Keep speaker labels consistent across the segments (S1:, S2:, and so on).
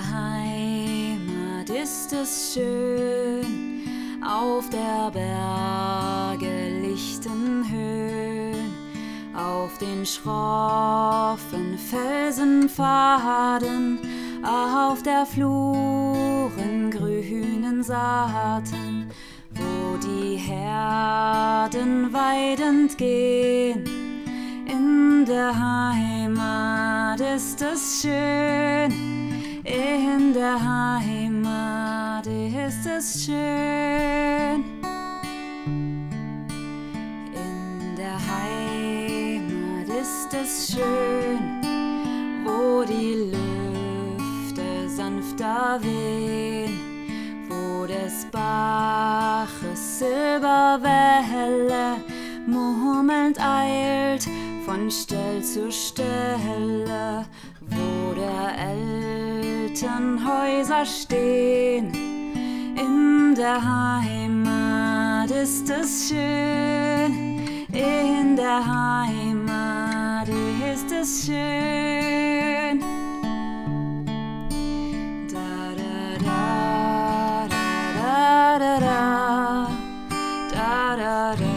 S1: der Heimat ist es schön, auf der Berge lichten Höhen, auf den schroffen Felsenpfaden, auf der Fluren grünen Saaten, wo die Herden weidend gehen. In der Heimat ist es schön, in der Heimat ist es schön. In der Heimat ist es schön, wo die Lüfte sanfter wehen, wo des Baches Silberwelle murmelnd eilt von Stell zu Stelle, wo der Elternhäuser stehen. In der Heimat ist es schön, in der Heimat ist es schön. Da da da da da da da da da.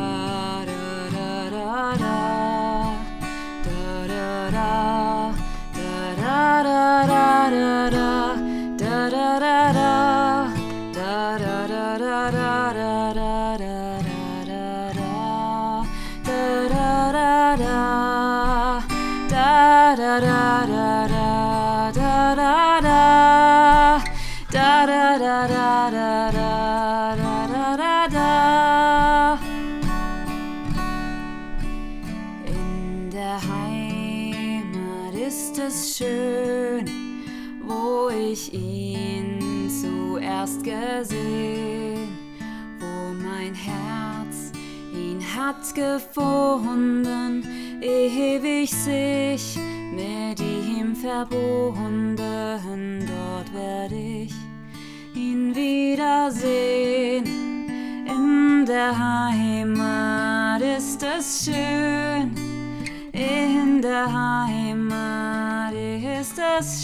S1: In der Heimat ist es schön, wo ich ihn zuerst gesehen, wo mein Herz ihn hat gefunden, ewig sich mit ihm verbunden. Dort werd ich ihn wiedersehen. In der Heimat ist es schön, in der Heimat ist es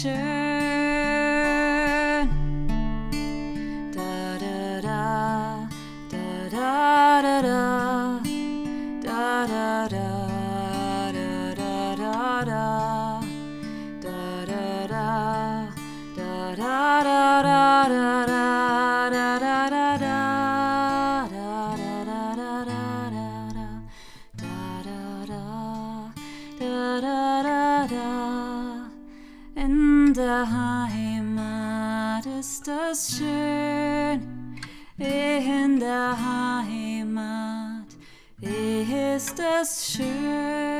S1: schön. Da da da da da da da da da in der Heimat ist es schön, in der Heimat ist es schön.